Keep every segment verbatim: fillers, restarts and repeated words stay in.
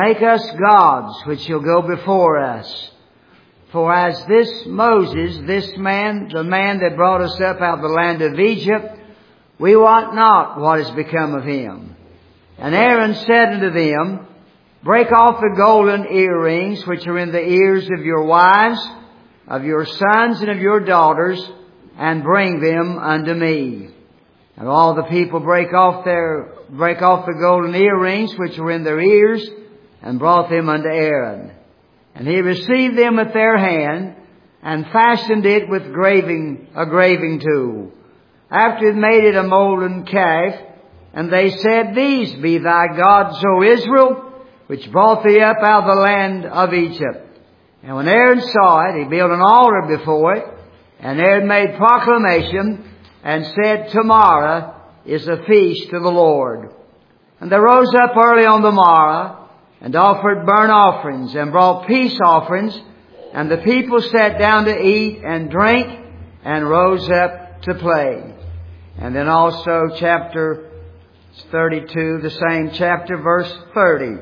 Make us gods which shall go before us. For as this Moses, this man, the man that brought us up out of the land of Egypt, we wot not what has become of him. And Aaron said unto them, Break off the golden earrings which are in the ears of your wives, of your sons and of your daughters, and bring them unto me. And all the people break off their, break off the golden earrings which were in their ears, and brought them unto Aaron. And he received them at their hand, and fashioned it with graving, a graving tool. After he had made it a molten calf, and they said, These be thy gods, O Israel, which brought thee up out of the land of Egypt. And when Aaron saw it, he built an altar before it, and Aaron made proclamation, and said, Tomorrow is a feast to the Lord. And they rose up early on the morrow, and offered burnt offerings, and brought peace offerings, and the people sat down to eat and drink, and rose up to play. And then also chapter thirty-two, the same chapter, verse thirty.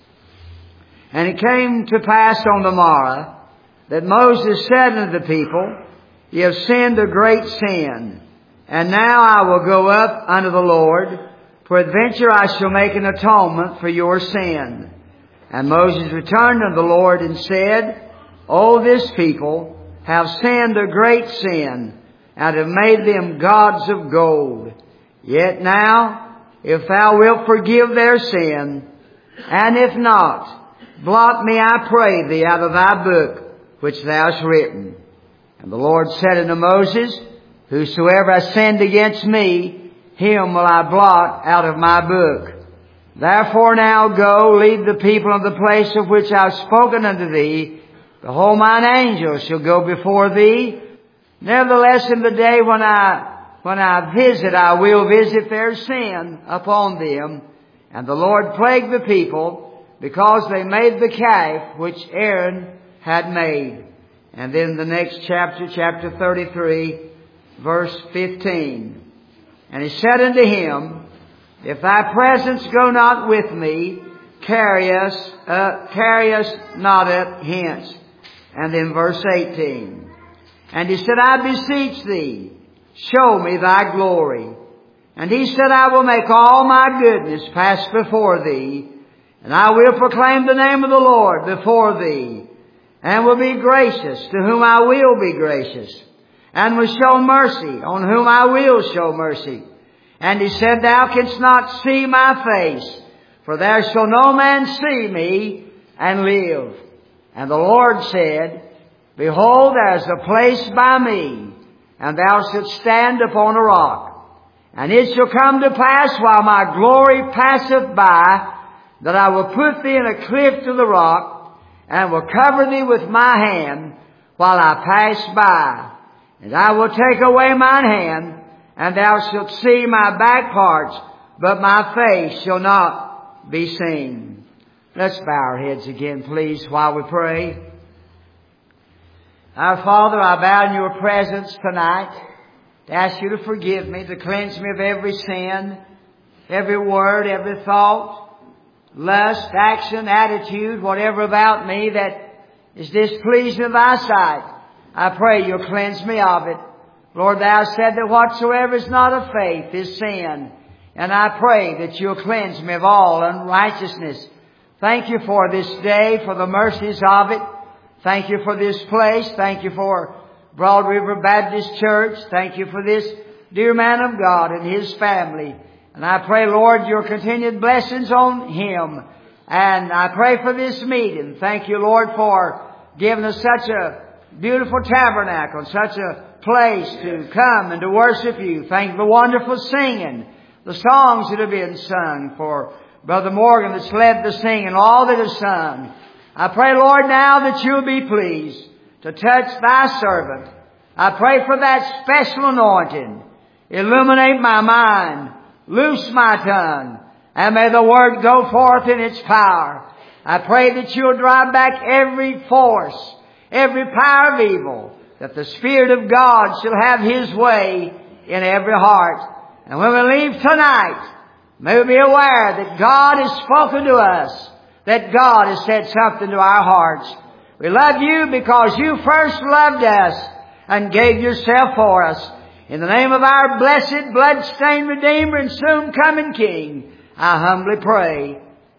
And it came to pass on the morrow that Moses said unto the people, Ye have sinned a great sin, and now I will go up unto the Lord. Peradventure I shall make an atonement for your sin. And Moses returned unto the Lord and said, O this people have sinned a great sin, and have made them gods of gold. Yet now, if thou wilt forgive their sin, and if not, blot me, I pray thee, out of thy book which thou hast written. And the Lord said unto Moses, Whosoever has sinned against me, him will I blot out of my book. Therefore now go, lead the people of the place of which I have spoken unto thee. Behold, mine angel shall go before thee. Nevertheless, in the day when I, when I visit, I will visit their sin upon them. And the Lord plagued the people, because they made the calf which Aaron had made. And then the next chapter, chapter thirty-three, verse fifteen. And he said unto him, If thy presence go not with me, carry us, uh, carry us not up hence. And then verse eighteen. And he said, I beseech thee, show me thy glory. And he said, I will make all my goodness pass before thee, and I will proclaim the name of the Lord before thee, and will be gracious to whom I will be gracious, and will show mercy on whom I will show mercy. And he said, Thou canst not see my face, for there shall no man see me and live. And the Lord said, Behold, there is a place by me, and thou shalt stand upon a rock. And it shall come to pass, while my glory passeth by, that I will put thee in a cliff to the rock, and will cover thee with my hand while I pass by. And I will take away mine hand, and thou shalt see my back parts, but my face shall not be seen. Let's bow our heads again, please, while we pray. Our Father, I bow in your presence tonight to ask you to forgive me, to cleanse me of every sin, every word, every thought, lust, action, attitude, whatever about me that is displeasing in thy sight. I pray you'll cleanse me of it. Lord, thou said that whatsoever is not of faith is sin. And I pray that you'll cleanse me of all unrighteousness. Thank you for this day, for the mercies of it. Thank you for this place. Thank you for Broad River Baptist Church. Thank you for this dear man of God and his family. And I pray, Lord, your continued blessings on him. And I pray for this meeting. Thank you, Lord, for giving us such a beautiful tabernacle, such a place to come and to worship you. Thank you for wonderful singing, the songs that have been sung, for Brother Morgan that's led the singing, all that is sung. I pray, Lord, now that you'll be pleased to touch thy servant. I pray for that special anointing. Illuminate my mind, loose my tongue, and may the word go forth in its power. I pray that you'll drive back every force, every power of evil, that the Spirit of God shall have his way in every heart. And when we leave tonight, may we be aware that God has spoken to us that God has said something to our hearts. We love you because you first loved us and gave yourself for us. In the name of our blessed, blood-stained Redeemer and soon-coming King, I humbly pray.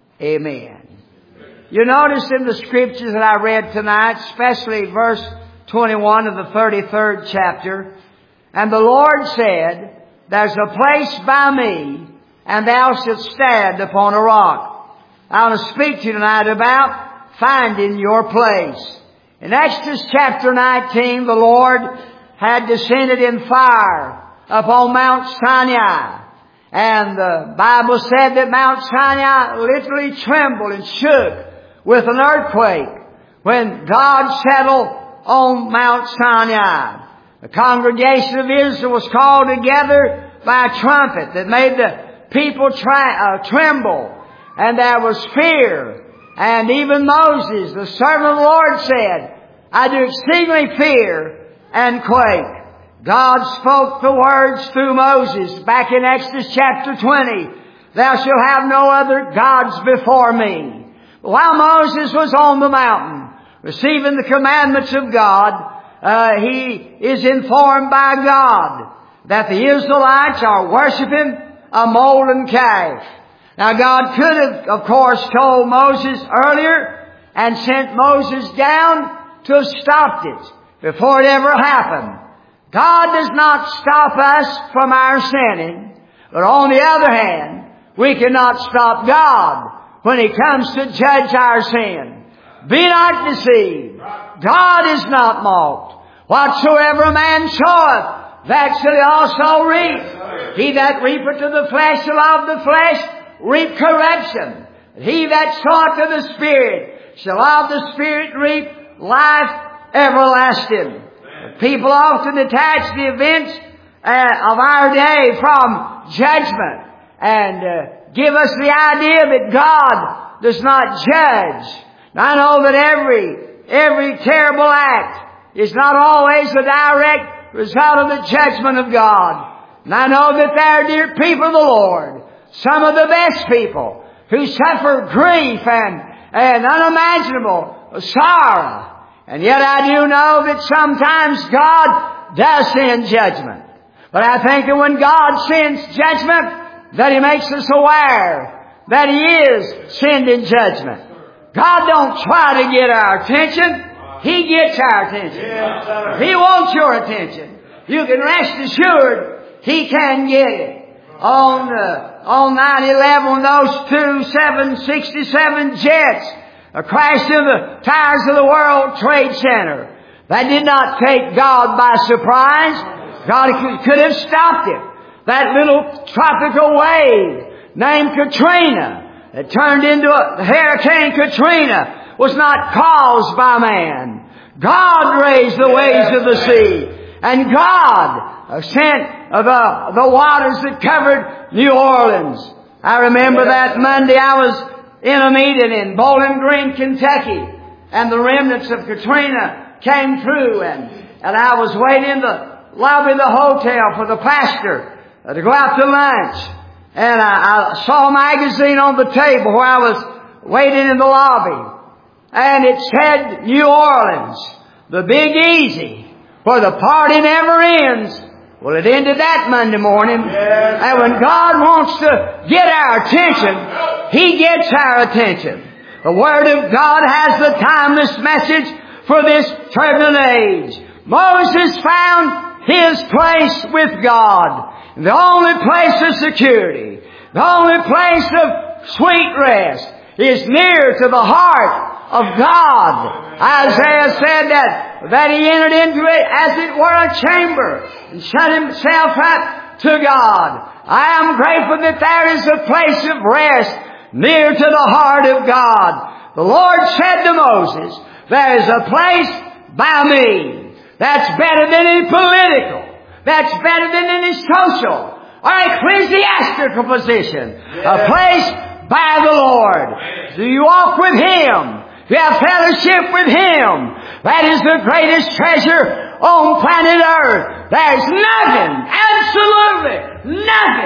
Amen. You notice in the Scriptures that I read tonight, especially verse twenty-one of the thirty-third chapter, and the Lord said, there's a place by me, and thou shalt stand upon a rock. I want to speak to you tonight about finding your place. In Exodus chapter nineteen, the Lord had descended in fire upon Mount Sinai. And the Bible said that Mount Sinai literally trembled and shook with an earthquake when God settled on Mount Sinai. The congregation of Israel was called together by a trumpet that made the people try, uh, tremble. And there was fear. And even Moses, the servant of the Lord, said, I do exceedingly fear and quake. God spoke the words through Moses back in Exodus chapter twenty. Thou shalt have no other gods before me. But while Moses was on the mountain, receiving the commandments of God, uh, he is informed by God that the Israelites are worshiping a molten calf. Now God could have, of course, told Moses earlier and sent Moses down to have stopped it before it ever happened. God does not stop us from our sinning, but on the other hand, we cannot stop God when He comes to judge our sin. Be not deceived. God is not mocked. Whatsoever a man soweth, that shall he also reap. He that reapeth to the flesh shall of the flesh reap corruption. He that soweth to the Spirit shall of the Spirit reap life everlasting. People often detach the events uh, of our day from judgment and uh, give us the idea that God does not judge. Now, I know that every every terrible act is not always the direct result of the judgment of God. And I know that there are dear people of the Lord, some of the best people, who suffer grief and, and unimaginable sorrow. And yet I do know that sometimes God does send judgment. But I think that when God sends judgment, that He makes us aware that He is sending judgment. God don't try to get our attention. He gets our attention. He wants your attention. You can rest assured He can get it. On, uh, on nine eleven, when those two seven sixty-seven jets crashed into the towers of the World Trade Center, that did not take God by surprise. God could have stopped it. That little tropical wave named Katrina that turned into a Hurricane Katrina was not caused by man. God raised the waves of the sea. And God sent the, the waters that covered New Orleans. I remember that Monday I was in a meeting in Bowling Green, Kentucky, and the remnants of Katrina came through, and, and I was waiting in the lobby of the hotel for the pastor uh, to go out to lunch. And I, I saw a magazine on the table where I was waiting in the lobby, and it said New Orleans, the Big Easy, where the party never ends. Well, it ended that Monday morning. Yes. And when God wants to get our attention, He gets our attention. The Word of God has the timeless message for this turbulent age. Moses found his place with God. The only place of security, the only place of sweet rest is near to the heart of God. Isaiah said that, that he entered into it as it were a chamber and shut himself up to God. I am grateful that there is a place of rest near to the heart of God. The Lord said to Moses, there is a place by me that's better than any political, that's better than any social or ecclesiastical position. Yeah. A place by the Lord. Do you walk with Him? Do you have fellowship with Him? That is the greatest treasure on planet Earth. There's nothing, absolutely nothing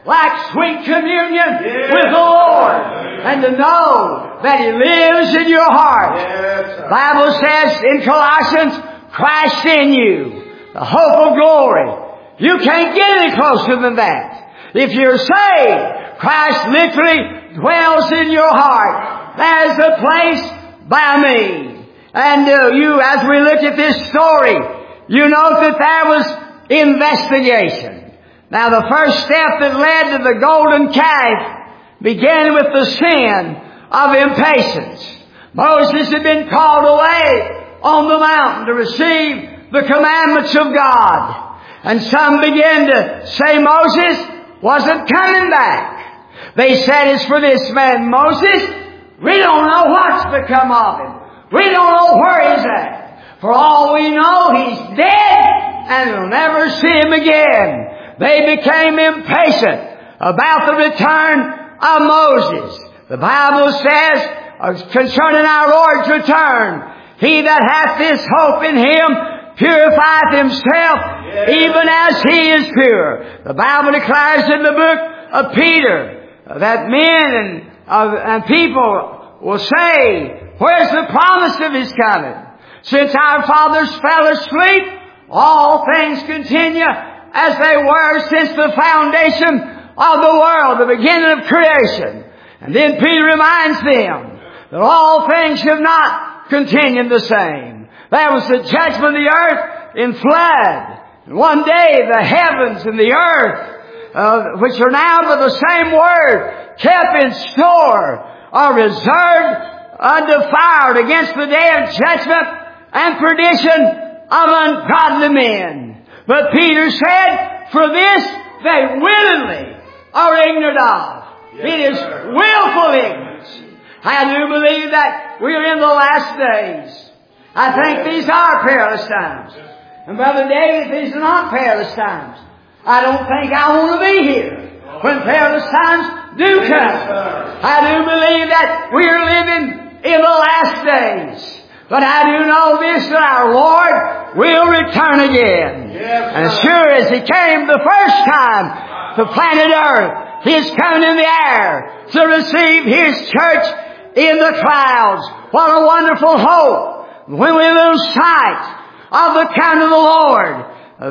like sweet communion with the Lord, and to know that He lives in your heart. The Bible says in Colossians, Christ in you, the hope of glory. You can't get any closer than that. If you're saved, Christ literally dwells in your heart. There's a place by me. And uh, you, as we look at this story, you note that there was investigation. Now the first step that led to the golden calf began with the sin of impatience. Moses had been called away on the mountain to receive the commandments of God. And some began to say Moses wasn't coming back. They said, as for this man Moses, we don't know what's become of him. We don't know where he's at. For all we know, he's dead and we'll never see him again. They became impatient about the return of Moses. The Bible says, concerning our Lord's return, he that hath this hope in Him purifieth himself, yes, even as He is pure. The Bible declares in the book of Peter that men and, uh, and people will say, where's the promise of His coming? Since our fathers fell asleep, all things continue as they were since the foundation of the world, the beginning of creation. And then Peter reminds them that all things have not continued the same. There was the judgment of the earth in flood. And one day the heavens and the earth, uh, which are now by the same word, kept in store, are reserved undefiled against the day of judgment and perdition of ungodly men. But Peter said, for this they willingly are ignorant of. Yes, it is sir. Willful ignorance. I do believe that we are in the last days. I think these are perilous times. And Brother David, these are not perilous times. I don't think I want to be here when perilous times do come. I do believe that we are living in the last days. But I do know this, that our Lord will return again. And as sure as He came the first time to planet Earth, He is coming in the air to receive His church in the clouds. What a wonderful hope. When we lose sight of the coming of the Lord,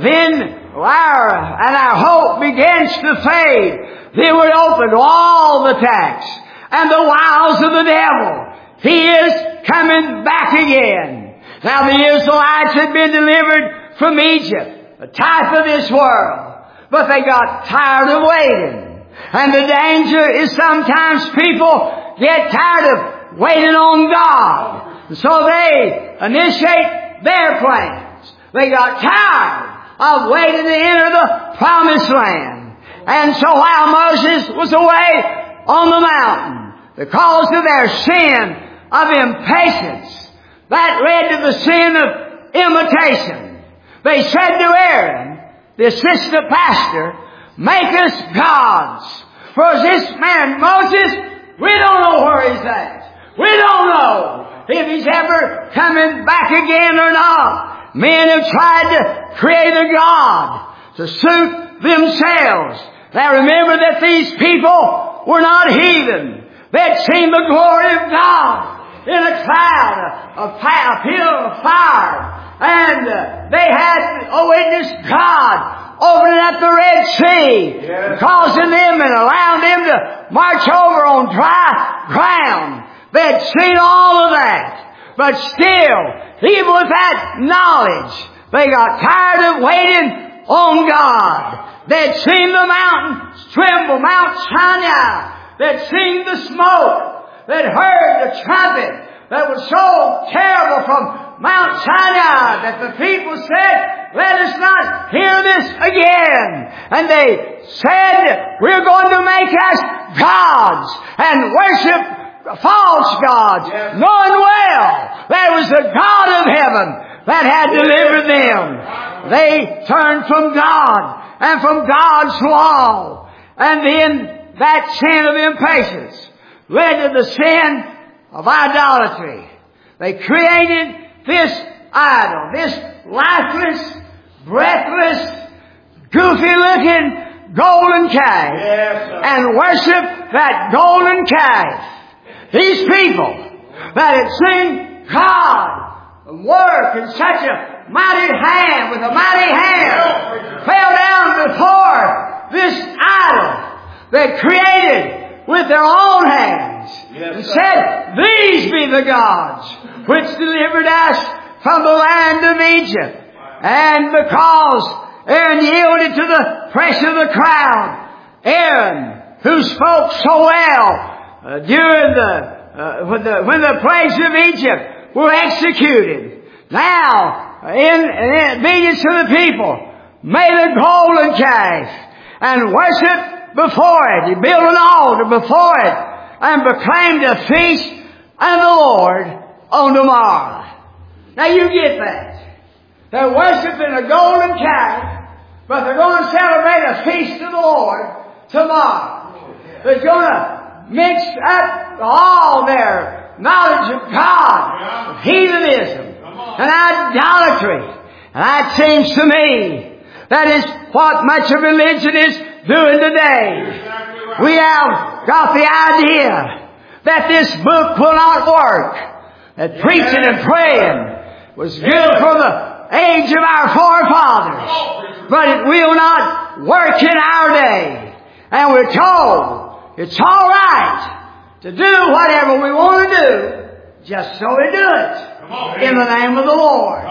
then our, and our hope begins to fade. Then we're open to all the attacks and the wiles of the devil. He is coming back again. Now the Israelites had been delivered from Egypt, a type of this world. But they got tired of waiting. And the danger is sometimes people get tired of waiting on God. And so they initiate their plans. They got tired of waiting to enter the promised land. And so while Moses was away on the mountain, because of their sin of impatience, that led to the sin of imitation. They said to Aaron, the assistant pastor, make us gods. For this man Moses, we don't know where he's at. We don't know if He's ever coming back again or not. Men have tried to create a God to suit themselves. Now remember that these people were not heathen. They had seen the glory of God in a cloud, a, a pillar of fire. And uh, they had oh, witnessed God opening up the Red Sea, yes, causing them and allowing them to march over on dry ground. They had seen all of that. But still, even with that knowledge, they got tired of waiting on God. They had seen the mountains tremble, Mount Sinai. They had seen the smoke. They had heard the trumpet that was so terrible from Mount Sinai that the people said, let us not hear this again. And they said, we're going to make us gods and worship false gods, yes, knowing well there was a God of heaven that had delivered them. They turned from God and from God's law. And then that sin of impatience led to the sin of idolatry. They created this idol, this lifeless, breathless, goofy-looking golden calf and worship that golden calf. These people that had seen God work in such a mighty hand, with a mighty hand, fell down before this idol they created with their own hands and said, "These be the gods which delivered us from the land of Egypt." And because Aaron yielded to the pressure of the crowd, Aaron, who spoke so well uh, during the, uh, when the when the plagues of Egypt were executed, now in, in obedience to the people, made a golden calf and worshiped before it. He built an altar before it and proclaimed a feast unto the Lord on the morrow. Now you get that. They're worshiping a golden calf, but they're going to celebrate a feast of the Lord tomorrow. They're going to mix up all their knowledge of God with heathenism and idolatry. And it seems to me that is what much of religion is doing today. We have got the idea that this book will not work, that preaching and praying was good for the age of our forefathers, but it will not work in our day. And we're told it's all right to do whatever we want to do, just so we do it in the name of the Lord.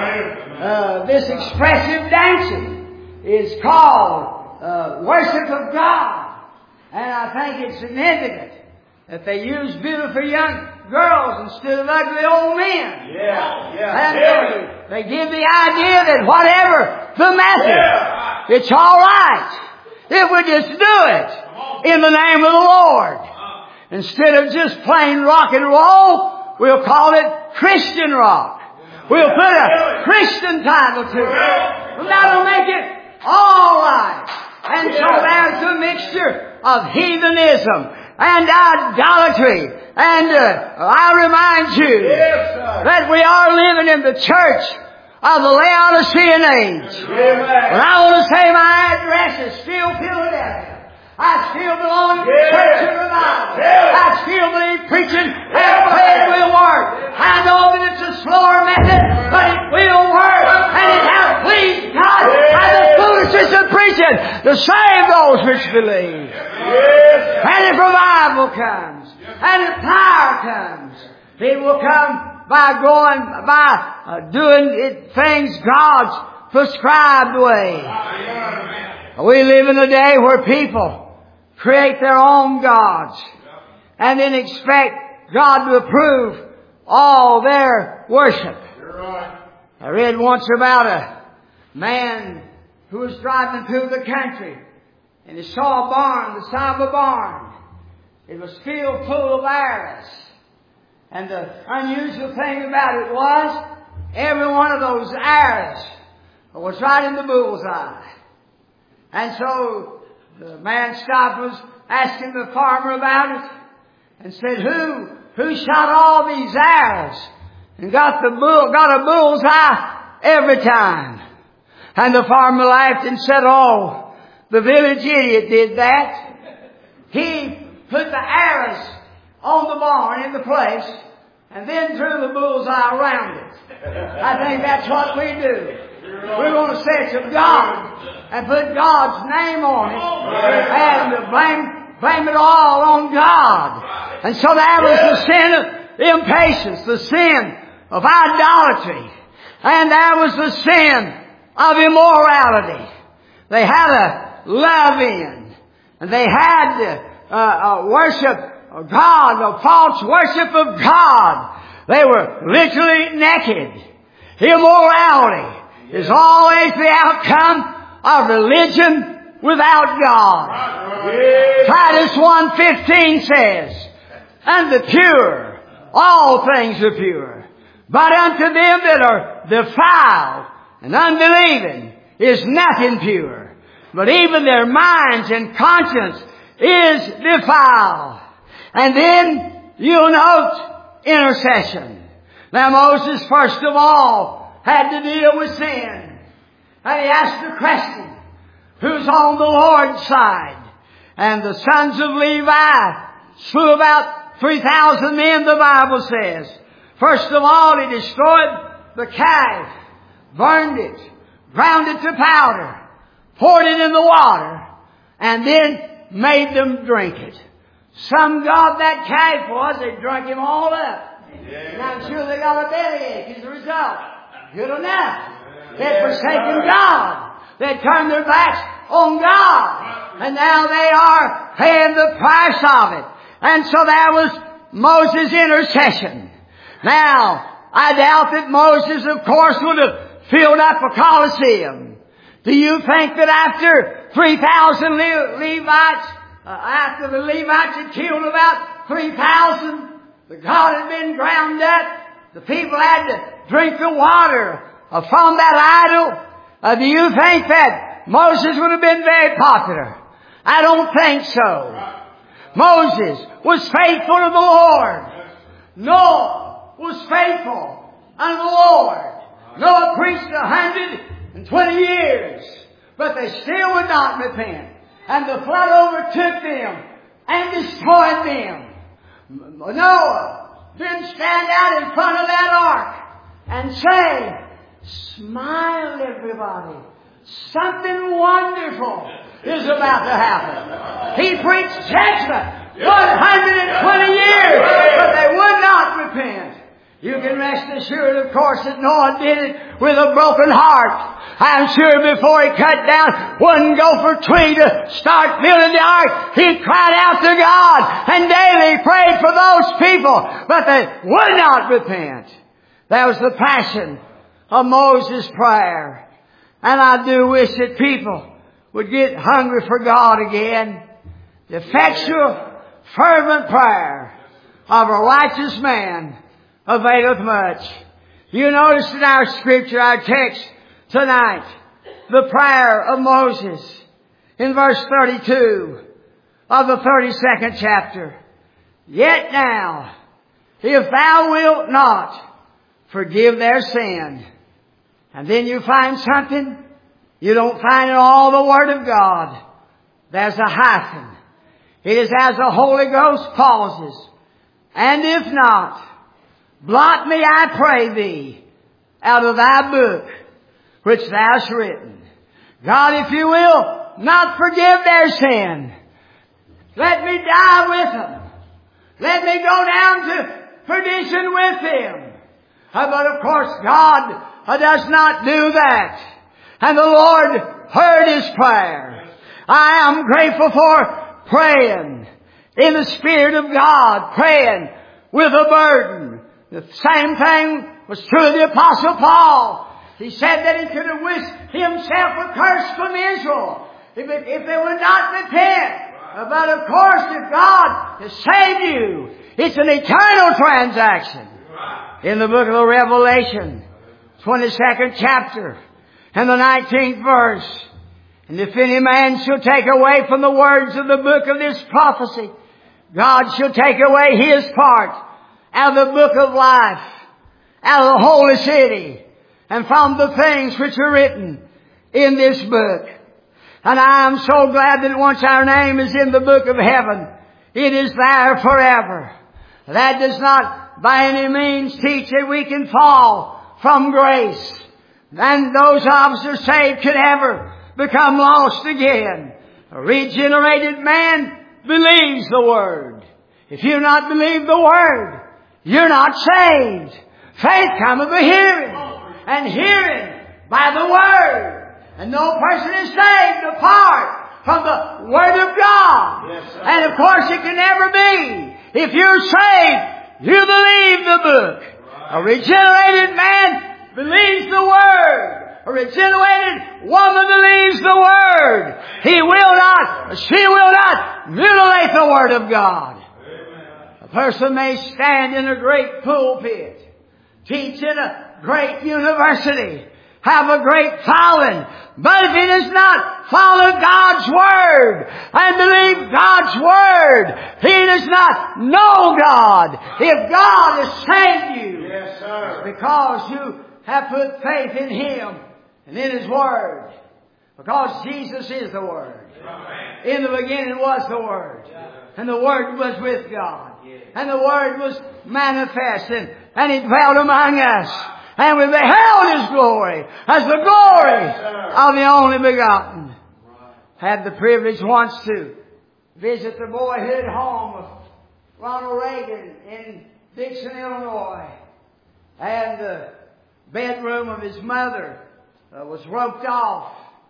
Uh, this expressive dancing is called uh, worship of God, and I think it's significant that they use beautiful young girls instead of ugly old men. Yeah, yeah. And yeah. They, they give the idea that whatever the method, yeah. It's all right if we just do it in the name of the Lord. Instead of just plain rock and roll, we'll call it Christian rock. We'll put a Christian title to it. And that'll make it all right. And so there's a mixture of heathenism and idolatry. And uh, I remind you yes, that we are living in the church of the Laodicean age. And I want to say my address is still Philadelphia. I still belong to the church of revival. I still believe preaching and praying will work. I know that it's a slower method, but it will work. And it has pleased God by the foolishness of preaching to save those which believe. And if revival comes, and if power comes, it will come by going, by uh, doing it, things God's prescribed way. We live in a day where people create their own gods and then expect God to approve all their worship. I read once about a man who was driving through the country and he saw a barn, the side of a barn. It was filled full of arrows. And the unusual thing about it was every one of those arrows was right in the bullseye. And so the man stopped, was asking the farmer about it, and said, "Who, who shot all these arrows and got the bull, got a bullseye every time?" And the farmer laughed and said, "Oh, the village idiot did that. He put the arrows on the barn in the place, and then drew the bullseye around it." I think that's what we do. We're going to say it's of God and put God's name on it and blame, blame it all on God. And so that was the sin of impatience, the sin of idolatry, and that was the sin of immorality. They had a love in, and they had uh, uh, worship of God, a false worship of God. They were literally naked. Immorality is always the outcome of religion without God. Titus one fifteen says, "And the pure, all things are pure. But unto them that are defiled and unbelieving is nothing pure. But even their minds and conscience is defiled." And then you'll note intercession. Now Moses, first of all, had to deal with sin. And he asked the question, who's on the Lord's side. And the sons of Levi slew about three thousand men, the Bible says. First of all, he destroyed the calf, burned it, ground it to powder, poured it in the water, and then made them drink it. Some God that calf was, they drunk him all up. Yeah. And I'm sure they got a bellyache as a result. Good enough. They'd forsaken God. They'd turned their backs on God. And now they are paying the price of it. And so there was Moses' intercession. Now, I doubt that Moses, of course, would have filled up a Colosseum. Do you think that after three thousand Le- Levites, uh, after the Levites had killed about three thousand, the God had been ground up, the people had to drink the water uh, from that idol? Uh, do you think that Moses would have been very popular? I don't think so. Moses was faithful to the Lord. Noah was faithful unto the Lord. Noah preached a hundred and twenty years, but they still would not repent. And the flood overtook them and destroyed them. Noah didn't stand out in front of that ark and say, "Smile, everybody. Something wonderful is about to happen." He preached judgment one hundred twenty years, but they would not repent. You can rest assured, of course, that Noah did it with a broken heart. I'm sure before he cut down one gopher tree to start building the ark, he cried out to God and daily prayed for those people, but they would not repent. That was the passion of Moses' prayer. And I do wish that people would get hungry for God again. The effectual, fervent prayer of a righteous man availeth much. You notice in our scripture, our text tonight, the prayer of Moses in verse thirty-two of the thirty-second chapter. Yet now, if thou wilt not forgive their sin. And then you find something you don't find in all the Word of God. There's a hyphen. It is as the Holy Ghost pauses. And if not, blot me, I pray thee, out of thy book, which thou hast written. God, if you will, not forgive their sin. Let me die with them. Let me go down to perdition with them. Uh, but of course, God uh, does not do that. And the Lord heard his prayer. I am grateful for praying in the Spirit of God, praying with a burden. The same thing was true of the Apostle Paul. He said that he could have wished himself a curse from Israel if, it, if they would not repent. But of course, if God has saved you, it's an eternal transaction. In the book of the Revelation, twenty-second chapter, and the nineteenth verse. And if any man shall take away from the words of the book of this prophecy, God shall take away his part out of the book of life, out of the holy city, and from the things which are written in this book. And I am so glad that once our name is in the book of heaven, it is there forever. That does not by any means teach that we can fall from grace, and those of us who are saved could ever become lost again. A regenerated man believes the Word. If you not believe the Word, you're not saved. Faith cometh by hearing, and hearing by the Word. And no person is saved apart from the Word of God. Yes, and of course it can never be. If you're saved, you believe the book. A regenerated man believes the Word. A regenerated woman believes the Word. He will not, she will not mutilate the Word of God. Amen. A person may stand in a great pulpit, teach in a great university, have a great following, but if he does not follow God's Word and believe God's Word, he does not know God. If God has saved you, yes, sir, it's because you have put faith in Him and in His Word. Because Jesus is the Word. In the beginning was the Word. And the Word was with God. And the Word was manifested. And He dwelt among us. And we beheld His glory as the glory of the only begotten. Had the privilege once to visit the boyhood home of Ronald Reagan in Dixon, Illinois. And the bedroom of his mother uh, was roped off.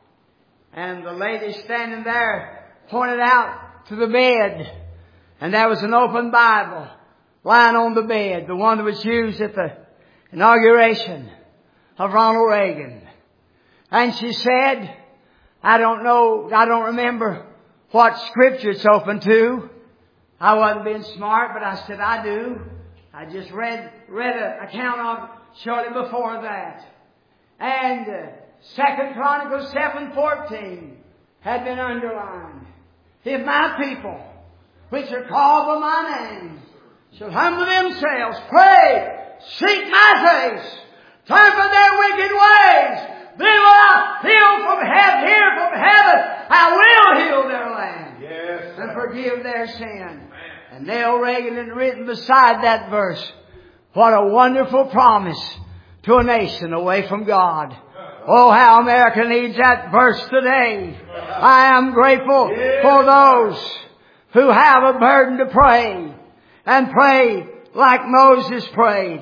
And the lady standing there pointed out to the bed. And there was an open Bible lying on the bed, the one that was used at the inauguration of Ronald Reagan. And she said, I don't know, I don't remember what scripture it's open to. I wasn't being smart, but I said, I do. I just read, read an account of shortly before that. And uh, Second Chronicles seven fourteen had been underlined. If my people, which are called by my name, shall humble themselves, pray, seek my face, turn from their wicked ways, then will I heal from heaven, hear from heaven, I will heal their land. Yes, and forgive their sin. And Neil Reagan had written beside that verse, what a wonderful promise to a nation away from God. Oh, how America needs that verse today. I am grateful for those who have a burden to pray and pray like Moses prayed.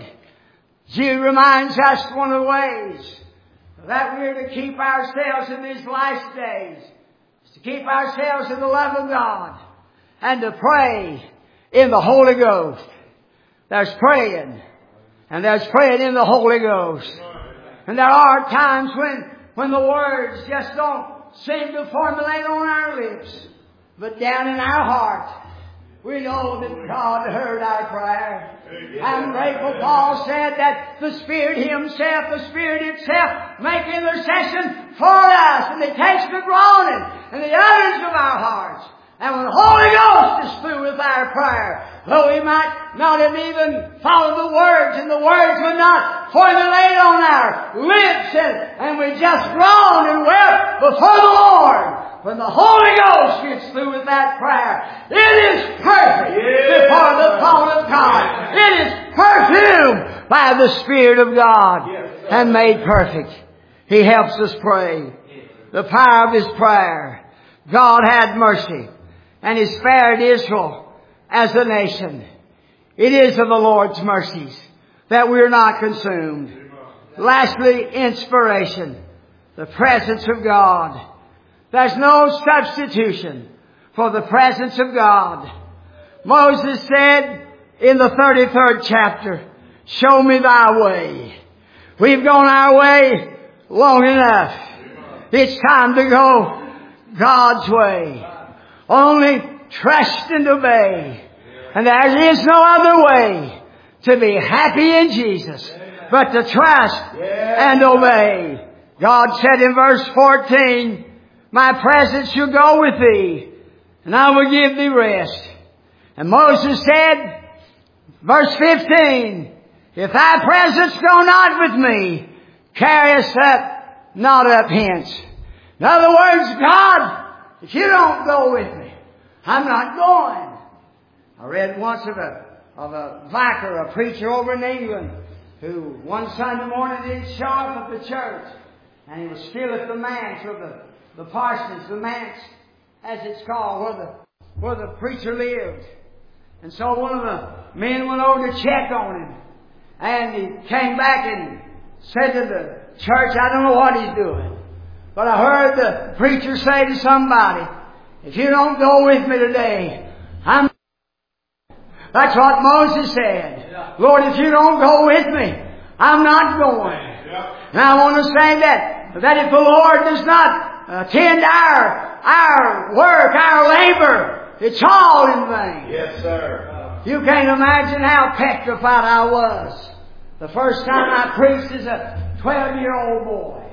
Jude reminds us one of the ways that we're to keep ourselves in these last days is to keep ourselves in the love of God and to pray in the Holy Ghost. There's praying, and there's praying in the Holy Ghost. And there are times when, when the words just don't seem to formulate on our lips, but down in our heart, we know that God heard our prayer. I'm grateful Paul said that the Spirit Himself, the Spirit itself, make intercession for us, and He takes the groaning and the utterance of our hearts. And when the Holy Ghost is through with our prayer, though we might not have even followed the words, and the words would not formulate on our lips, and, and we just groaned and wept before the Lord, when the Holy Ghost gets through with that prayer, it is perfect yeah. before the throne of God. It is perfumed by the Spirit of God yes, and made perfect. He helps us pray. The power of His prayer. God had mercy, and He spared Israel as a nation. It is of the Lord's mercies that we are not consumed. Lastly, inspiration. The presence of God. There's no substitution for the presence of God. Moses said in the thirty-third chapter, show me thy way. We've gone our way long enough. It's time to go God's way. Only trust and obey. And there is no other way to be happy in Jesus but to trust and obey. God said in verse fourteen, my presence shall go with thee, and I will give thee rest. And Moses said, verse fifteen, if thy presence go not with me, carry us up, not up hence. In other words, God, if you don't go with me, I'm not going. I read once of a, of a vicar, a preacher over in England, who one Sunday morning didn't show up at the church, and he was still at the manse, or the, the parsonage, the manse, as it's called, where the, where the preacher lived. And so one of the men went over to check on him, and he came back and said to the church, I don't know what he's doing, but I heard the preacher say to somebody, if you don't go with me today, I'm... That's what Moses said. Yeah. Lord, if you don't go with me, I'm not going. Yeah. And I want to say that, that if the Lord does not attend our, our work, our labor, it's all in vain. Yes, sir. You can't imagine how petrified I was the first time I preached as a twelve-year-old boy.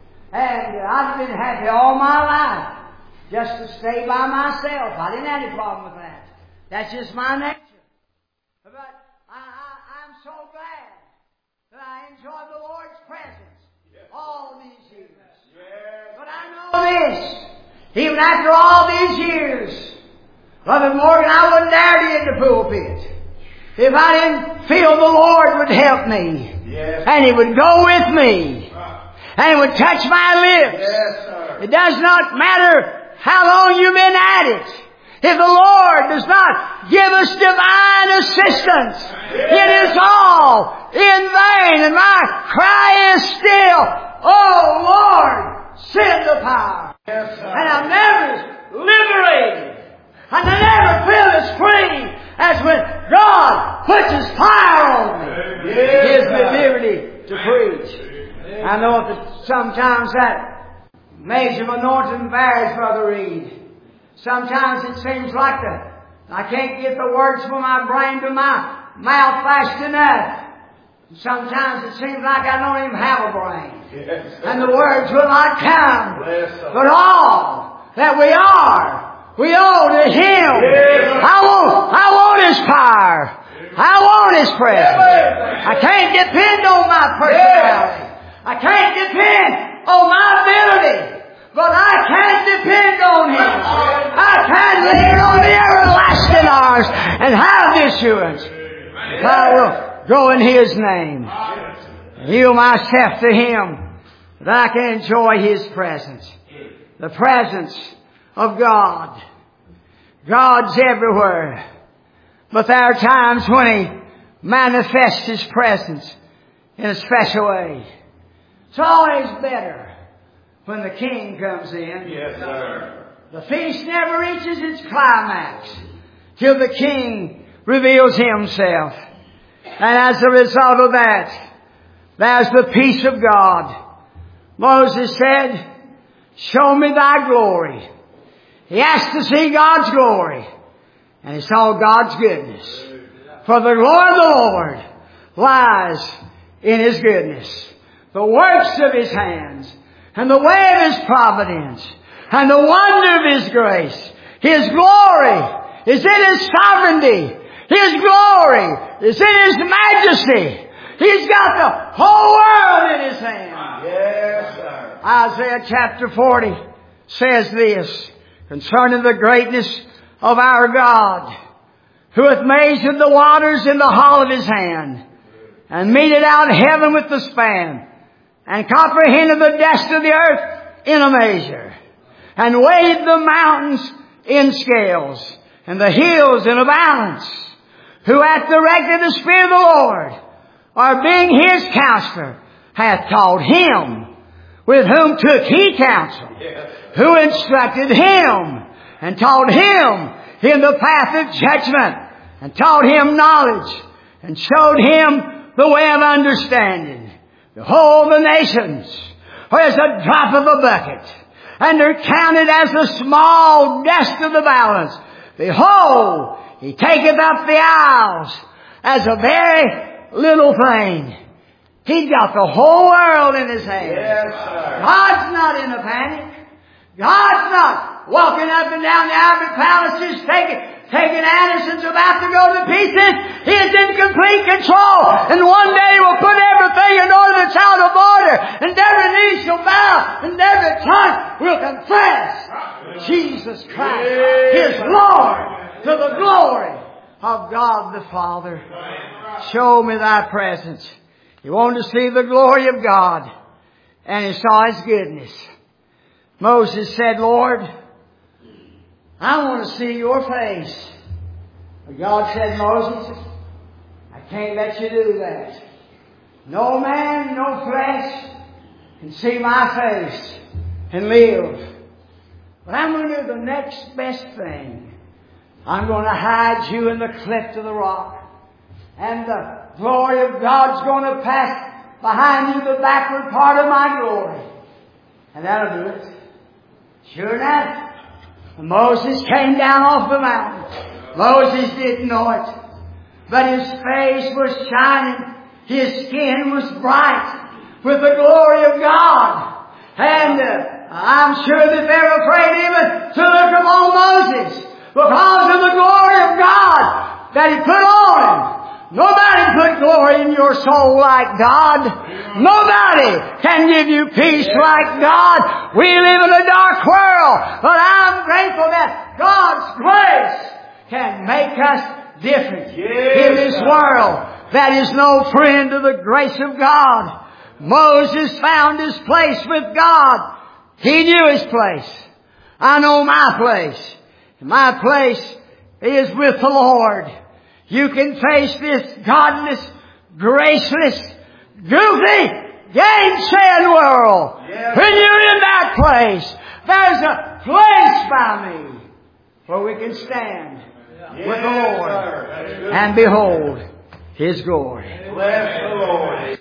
And I've been happy all my life just to stay by myself. I didn't have any problem with that. That's just my nature. But I, I, I'm so glad that I enjoyed the Lord's presence yes. all these years. But I know this, even after all these years, Brother Morgan, I wouldn't dare to get in the pulpit if I didn't feel the Lord would help me. Yes. And He would go with me. And He would touch my lips. Yes, sir. It does not matter how long you've been at it. If the Lord does not give us divine assistance, yes, it is all in vain. And my cry is still, oh Lord, send the power. Yes, and I'm never liberated. And I never feel as free as when God puts His fire on me. Yes, He gives me liberty to preach. Yes. I know that sometimes that measure of anointing varies, Brother Reed. Sometimes it seems like the, I can't get the words from my brain to my mouth fast enough. Sometimes it seems like I don't even have a brain. Yes, and the words will not come. Yes, but all that we are, we owe to Him. Yes. I want, I want His power. I want His presence. I can't depend on my personality. I can't depend on my ability. But I can depend on Him. I can lean on the everlasting arms and have the assurance that I will go in His name. Yield myself to Him that I can enjoy His presence. The presence of God. God's everywhere. But there are times when He manifests His presence in a special way. It's always better when the King comes in. Yes, sir. The feast never reaches its climax till the King reveals Himself. And as a result of that, there's the peace of God. Moses said, show me Thy glory. He asked to see God's glory. And he saw God's goodness. For the glory of the Lord lies in His goodness. The works of His hands. And the way of His providence. And the wonder of His grace. His glory is in His sovereignty. His glory is in His majesty. He's got the whole world in His hand. Yes, sir. Isaiah chapter forty says this concerning the greatness of our God, who hath measured the waters in the hollow of His hand, and meted out heaven with the span, and comprehended the dust of the earth in a measure, and weighed the mountains in scales, and the hills in a balance, who hath directed the Spirit of the Lord, or being His counselor, hath taught Him, with whom took He counsel, who instructed Him, and taught Him in the path of judgment, and taught Him knowledge, and showed Him the way of understanding. Behold, the nations are as a drop of a bucket, and are counted as the small dust of the balance. Behold, He taketh up the isles as a very little thing. He's got the whole world in His hand. Yes, sir. God's not in a panic. God's not walking up and down the ivory palaces taking, taking Anderson's about to go to pieces. He is in complete control. And one day He will put everything in order that's out of order. And every knee shall bow. And every tongue will confess Jesus Christ is Lord, to the glory of God the Father. Show me Thy presence. He wanted to see the glory of God. And he saw His goodness. Moses said, Lord, I want to see Your face. But God said, Moses, I can't let you do that. No man, no flesh can see My face and live. But I'm going to do the next best thing. I'm going to hide you in the cleft of the rock. And the glory of God's going to pass behind you, the backward part of My glory. And that'll do it. Sure enough, Moses came down off the mountain. Moses didn't know it. But his face was shining. His skin was bright with the glory of God. And uh, I'm sure that they're afraid even to look upon Moses because of the glory of God that He put on him. Nobody put glory in your soul like God. Nobody can give you peace like God. We live in a dark world, but I'm grateful that God's grace can make us different in this world that is no friend of the grace of God. Moses found his place with God. He knew his place. I know my place. My place is with the Lord. You can face this godless, graceless, goofy, gainsaying world. Yes. When you're in that place, there's a place by me where we can stand yes, with the Lord and behold His glory. Bless the Lord.